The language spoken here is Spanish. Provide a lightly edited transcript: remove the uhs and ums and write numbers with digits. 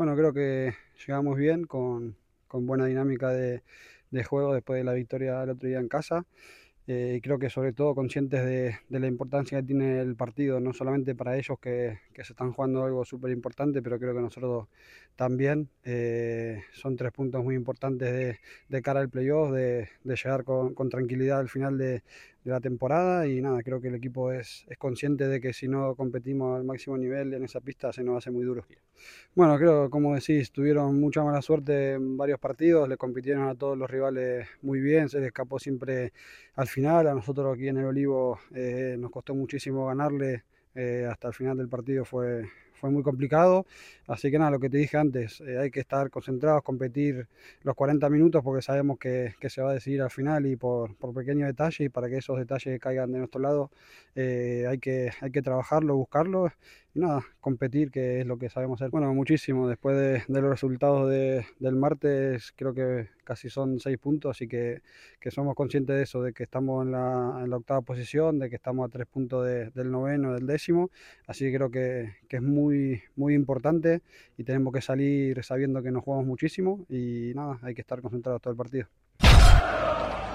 Bueno, creo que llegamos bien con buena dinámica de juego después de la victoria el otro día en casa. Y creo que sobre todo conscientes de la importancia que tiene el partido, no solamente para ellos que se están jugando algo súper importante, pero creo que nosotros también. Son 3 puntos muy importantes de cara al playoff, de llegar con tranquilidad al final de la temporada. Y nada, creo que el equipo es consciente de que si no competimos al máximo nivel en esa pista se nos hace muy duro. Bueno, creo, como decís, tuvieron mucha mala suerte en varios partidos, le compitieron a todos los rivales muy bien, se les escapó siempre al final. A nosotros aquí en el Olivo nos costó muchísimo ganarle, hasta el final del partido fue muy complicado. Así que nada, lo que te dije antes, hay que estar concentrados, competir los 40 minutos porque sabemos que se va a decidir al final y por pequeños detalles, y para que esos detalles caigan de nuestro lado hay que trabajarlo, buscarlo y nada, competir, que es lo que sabemos hacer. Bueno, muchísimo. Después de los resultados del martes, creo que casi son 6 puntos, así que somos conscientes de eso, de que estamos en la octava posición, de que estamos a 3 puntos del noveno, del décimo. Así que creo que es muy, muy importante y tenemos que salir sabiendo que nos jugamos muchísimo y nada, hay que estar concentrados todo el partido.